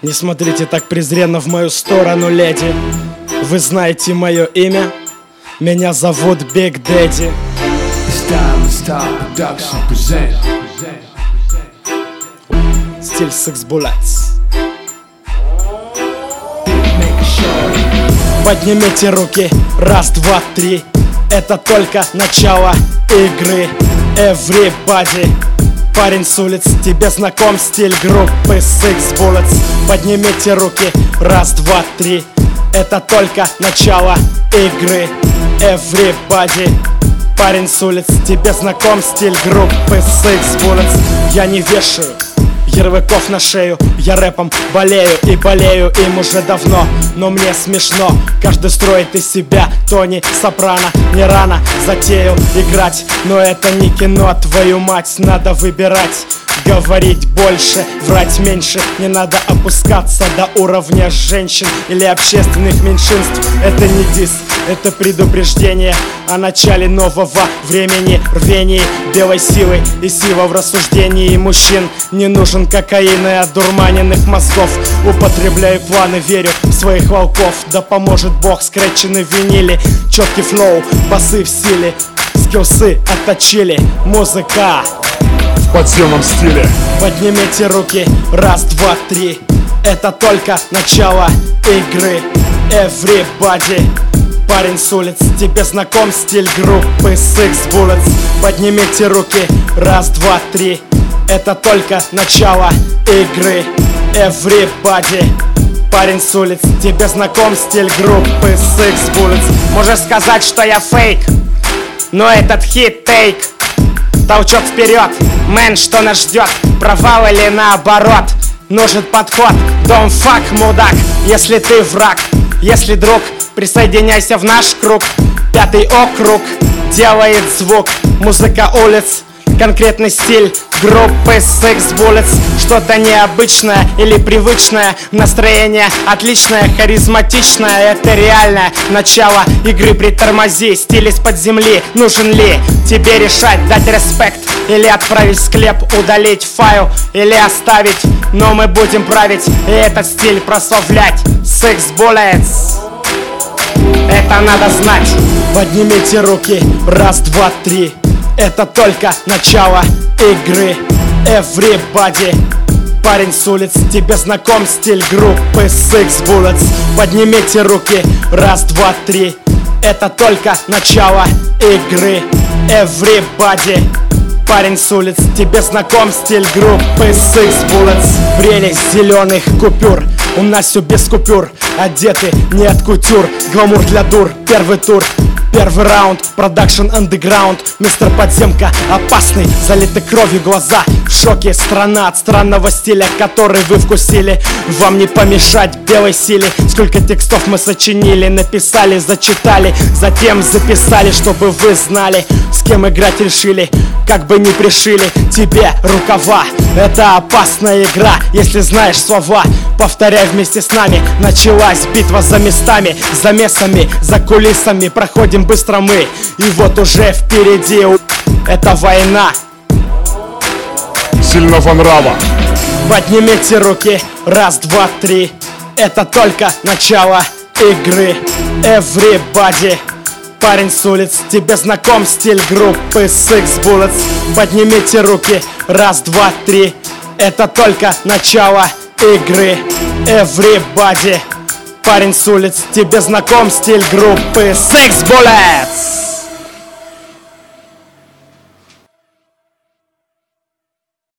Не смотрите так презренно в мою сторону, леди. Вы знаете мое имя? Меня зовут Big Daddy. Стиль Six Bullets. Поднимите руки, раз, два, три. Это только начало игры. Everybody. Парень с улиц, тебе знаком стиль группы Six Bullets. Поднимите руки, раз, два, три. Это только начало игры. Everybody. Парень с улиц, тебе знаком стиль группы Six Bullets. Я не вешаю ярлыков на шею, я рэпом болею и болею им уже давно. Но мне смешно, каждый строит из себя Тони Сопрано. Не рано затеял играть, но это не кино, твою мать. Надо выбирать, говорить больше, врать меньше. Не надо опускаться до уровня женщин или общественных меньшинств. Это не дисс, это предупреждение о начале нового времени, рвении белой силы и сила в рассуждении мужчин. Не нужен кокаин и одурманенных мозгов. Употребляю планы, верю в своих волков. Да поможет Бог, скретчены в виниле. Четкий флоу, басы в силе. Скиллсы отточили, музыка в подземном стиле. Поднимите руки, раз, два, три. Это только начало игры. Everybody. Парень с улиц, тебе знаком стиль группы Six Bullets. Поднимите руки, раз, два, три. Это только начало игры. Everybody. Парень с улиц, тебе знаком стиль группы Six Bullets. Можешь сказать, что я фейк, но этот хит тейк. Толчок вперед, мэн, что нас ждет? Провал или наоборот? Нужен подход, don't fuck, мудак. Если ты враг, если друг, присоединяйся в наш круг. 5-й округ делает звук. Музыка улиц, конкретный стиль группы Six Bullets. Что-то необычное или привычное. Настроение отличное, харизматичное. Это реальное начало игры. Притормози, стиль из-под земли. Нужен ли тебе решать, дать респект или отправить в склеп, удалить файл или оставить? Но мы будем править и этот стиль прославлять. Six Bullets. Это надо знать. Поднимите руки, раз, два, три. Это только начало игры. Everybody. Парень с улиц, тебе знаком стиль группы Six Bullets. Поднимите руки, раз, два, три. Это только начало игры. Everybody. Парень с улиц, тебе знаком стиль группы Six Bullets. Прелесть зеленых купюр, у нас все без купюр. Одеты не от кутюр, гламур для дур. Первый тур, первый раунд, продакшн андеграунд. Мистер Подземка опасный, залиты кровью глаза. В шоке страна от странного стиля, который вы вкусили. Вам не помешать белой силе. Сколько текстов мы сочинили, написали, зачитали, затем записали, чтобы вы знали, с кем играть решили. Как бы ни пришили тебе рукава, это опасная игра. Если знаешь слова, повторяй вместе с нами. Началась битва за местами, за мессами, за кулисами. Проходим быстро мы, и вот уже впереди эта война Сильного нрава. Поднимите руки, раз, два, три. Это только начало игры. Everybody. Парень с улиц, тебе знаком стиль группы Six Bullets. Поднимите руки, раз, два, три. Это только начало игры. Everybody. Парень с улиц, тебе знаком стиль группы Six Bullets.